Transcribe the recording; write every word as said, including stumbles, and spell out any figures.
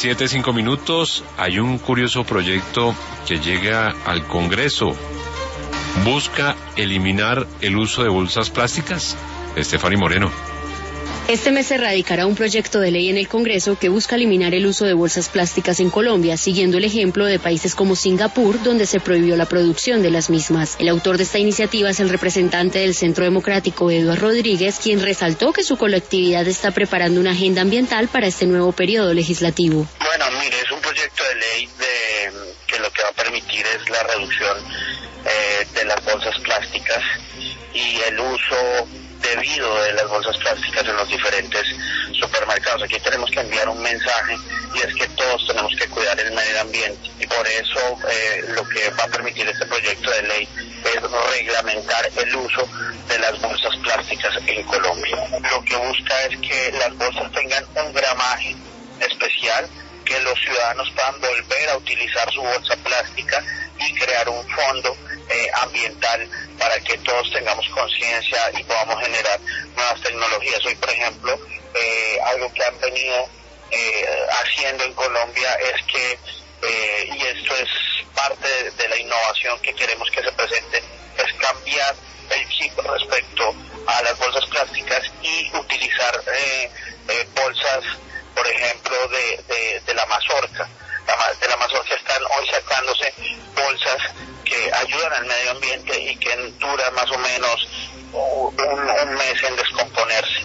siete, cinco minutos. Hay un curioso proyecto que llega al Congreso. Busca eliminar el uso de bolsas plásticas. Estefany Moreno. Este mes se radicará un proyecto de ley en el Congreso que busca eliminar el uso de bolsas plásticas en Colombia, siguiendo el ejemplo de países como Singapur, donde se prohibió la producción de las mismas. El autor de esta iniciativa es el representante del Centro Democrático, Eduardo Rodríguez, quien resaltó que su colectividad está preparando una agenda ambiental para este nuevo periodo legislativo. Bueno, mire, es un proyecto de ley de, que lo que va a permitir es la reducción eh, de las bolsas plásticas y el uso debido de las bolsas plásticas en los diferentes supermercados. Aquí tenemos que enviar un mensaje y es que todos tenemos que cuidar el medio ambiente, y por eso eh, lo que va a permitir este proyecto de ley es reglamentar el uso de las bolsas plásticas en Colombia. Lo que busca es que las bolsas tengan un gramaje especial, que los ciudadanos puedan volver a utilizar su bolsa plástica y crear un fondo eh, ambiental para que todos tengamos conciencia y podamos generar nuevas tecnologías. Hoy, por ejemplo, eh, algo que han venido eh, haciendo en Colombia es que, eh, y esto es parte de, de la innovación que queremos que se presente, es cambiar el chip respecto a las bolsas plásticas y utilizar eh, eh, bolsas, por ejemplo, de, de, de la mazorca. De la mazorca están hoy sacándose bolsas que ayudan al medio ambiente y que duran más o menos un, un mes en descomponerse.